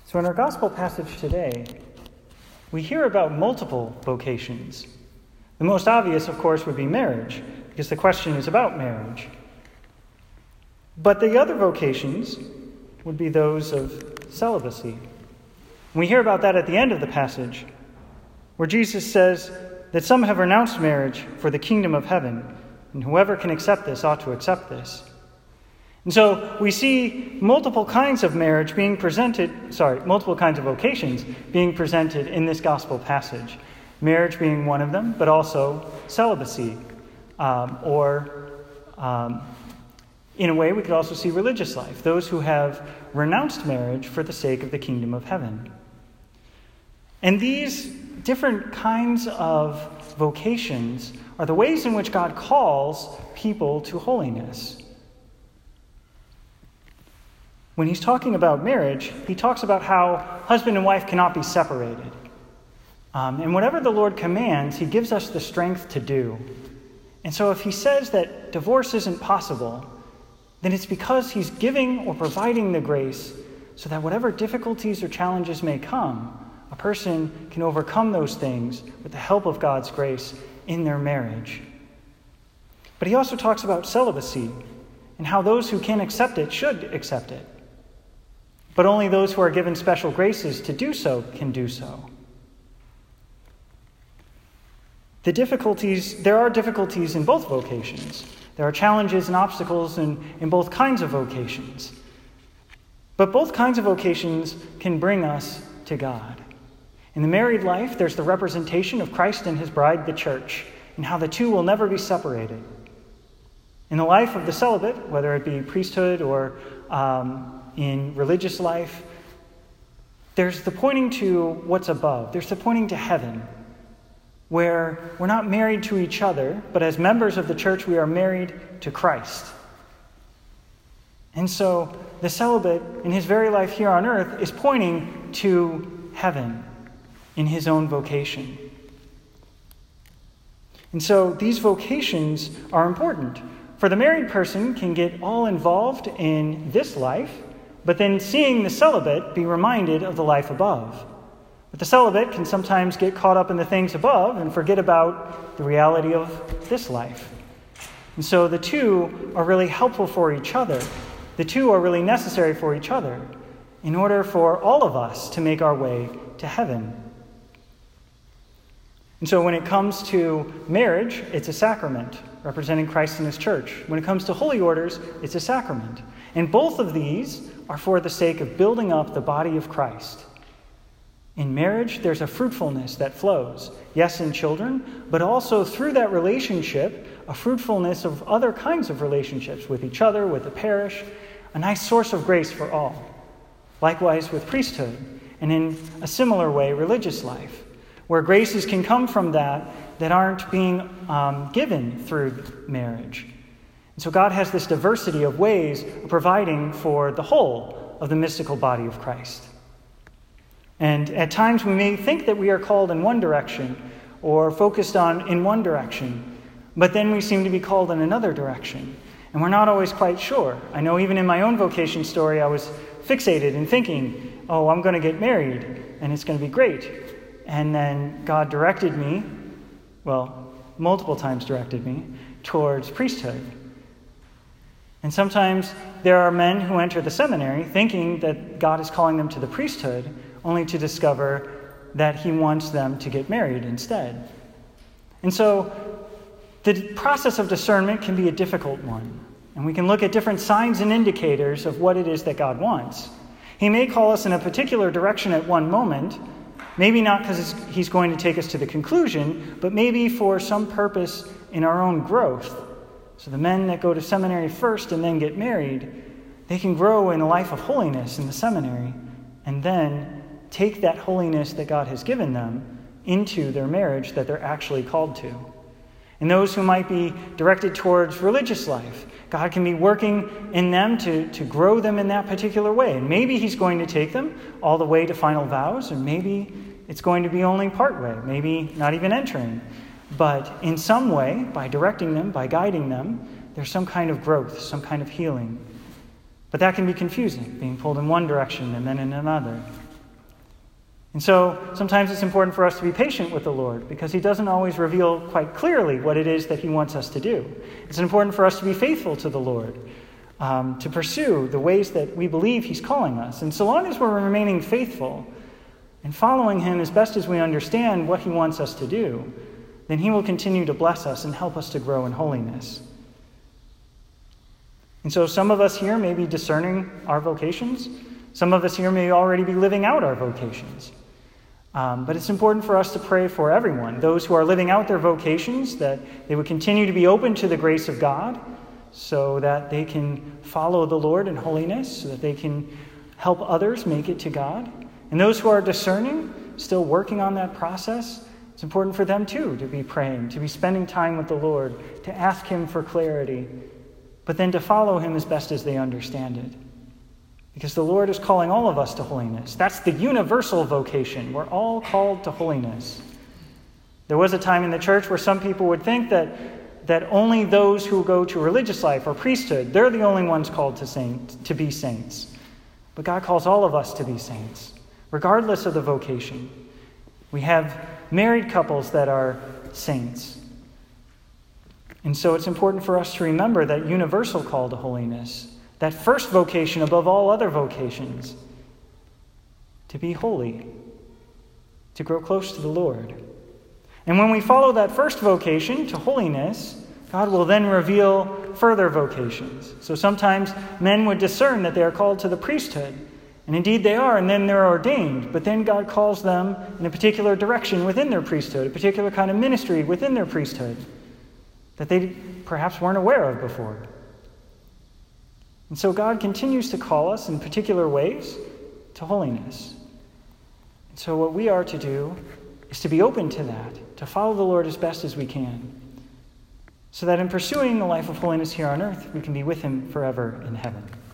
So in our gospel passage today, we hear about multiple vocations. The most obvious, of course, would be marriage, because the question is about marriage. But the other vocations would be those of celibacy. We hear about that at the end of the passage, where Jesus says that some have renounced marriage for the kingdom of heaven, and whoever can accept this ought to accept this. And so we see multiple kinds of multiple kinds of vocations being presented in this gospel passage. Marriage being one of them, but also celibacy, in a way we could also see religious life, those who have renounced marriage for the sake of the kingdom of heaven. And these different kinds of vocations are the ways in which God calls people to holiness. When he's talking about marriage, he talks about how husband and wife cannot be separated. And whatever the Lord commands, he gives us the strength to do. And so if he says that divorce isn't possible, then it's because he's giving or providing the grace so that whatever difficulties or challenges may come, a person can overcome those things with the help of God's grace in their marriage. But he also talks about celibacy and how those who can accept it should accept it. But only those who are given special graces to do so can do so. There are difficulties in both vocations. There are challenges and obstacles in both kinds of vocations. But both kinds of vocations can bring us to God. In the married life, there's the representation of Christ and his bride, the church, and how the two will never be separated. In the life of the celibate, whether it be priesthood or in religious life, there's the pointing to what's above. There's the pointing to heaven, where we're not married to each other, but as members of the church, we are married to Christ. And so the celibate, in his very life here on earth, is pointing to heaven in his own vocation. And so these vocations are important. For the married person can get all involved in this life, but then seeing the celibate be reminded of the life above. But the celibate can sometimes get caught up in the things above and forget about the reality of this life. And so the two are really helpful for each other. The two are really necessary for each other in order for all of us to make our way to heaven. And so when it comes to marriage, it's a sacrament representing Christ and his church. When it comes to holy orders, it's a sacrament. And both of these are for the sake of building up the body of Christ. In marriage, there's a fruitfulness that flows, yes, in children, but also through that relationship, a fruitfulness of other kinds of relationships with each other, with the parish, a nice source of grace for all. Likewise with priesthood, and in a similar way, religious life, where graces can come from that aren't being given through marriage. And so God has this diversity of ways of providing for the whole of the mystical body of Christ. And at times we may think that we are called in one direction or focused on in one direction, but then we seem to be called in another direction. And we're not always quite sure. I know even in my own vocation story, I was fixated in thinking, I'm going to get married and it's going to be great. And then God directed me, multiple times directed me, towards priesthood. And sometimes there are men who enter the seminary thinking that God is calling them to the priesthood, only to discover that he wants them to get married instead. And so the process of discernment can be a difficult one. And we can look at different signs and indicators of what it is that God wants. He may call us in a particular direction at one moment, maybe not because he's going to take us to the conclusion, but maybe for some purpose in our own growth. So the men that go to seminary first and then get married, they can grow in a life of holiness in the seminary and then take that holiness that God has given them into their marriage that they're actually called to. And those who might be directed towards religious life, God can be working in them to grow them in that particular way. And maybe he's going to take them all the way to final vows, or maybe it's going to be only part way, maybe not even entering. But in some way, by directing them, by guiding them, there's some kind of growth, some kind of healing. But that can be confusing, being pulled in one direction and then in another. And so sometimes it's important for us to be patient with the Lord because he doesn't always reveal quite clearly what it is that he wants us to do. It's important for us to be faithful to the Lord, to pursue the ways that we believe he's calling us. And so long as we're remaining faithful and following him as best as we understand what he wants us to do, then he will continue to bless us and help us to grow in holiness. And so some of us here may be discerning our vocations. Some of us here may already be living out our vocations. But it's important for us to pray for everyone, those who are living out their vocations, that they would continue to be open to the grace of God so that they can follow the Lord in holiness, so that they can help others make it to God. And those who are discerning, still working on that process, it's important for them too to be praying, to be spending time with the Lord, to ask him for clarity, but then to follow him as best as they understand it. Because the Lord is calling all of us to holiness. That's the universal vocation. We're all called to holiness. There was a time in the church where some people would think that only those who go to religious life or priesthood, they're the only ones called to be saints. But God calls all of us to be saints, regardless of the vocation. We have married couples that are saints. And so it's important for us to remember that universal call to holiness, that first vocation above all other vocations, to be holy, to grow close to the Lord. And when we follow that first vocation to holiness, God will then reveal further vocations. So sometimes men would discern that they are called to the priesthood, and indeed they are, and then they're ordained. But then God calls them in a particular direction within their priesthood, a particular kind of ministry within their priesthood that they perhaps weren't aware of before. And so God continues to call us in particular ways to holiness. And so what we are to do is to be open to that, to follow the Lord as best as we can, so that in pursuing the life of holiness here on earth, we can be with him forever in heaven.